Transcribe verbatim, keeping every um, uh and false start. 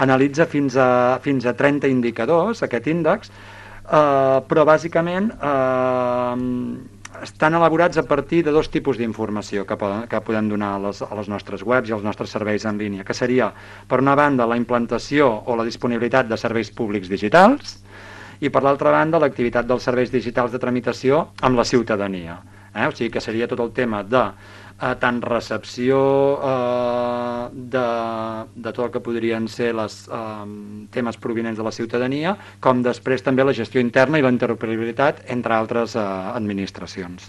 analitza fins a, fins a trenta indicadors, aquest índex, eh, però bàsicament eh, estan elaborats a partir de dos tipus d'informació que, poden, que podem donar a les, a les nostres webs i als nostres serveis en línia, que seria, per una banda, la implantació o la disponibilitat de serveis públics digitals i, per l'altra banda, l'activitat dels serveis digitals de tramitació amb la ciutadania. Eh? O sigui que seria tot el tema de eh, tant recepció eh, de, de tot el que podrien ser els eh, temes provinents de la ciutadania, com després també la gestió interna i la interoperabilitat entre altres eh, administracions.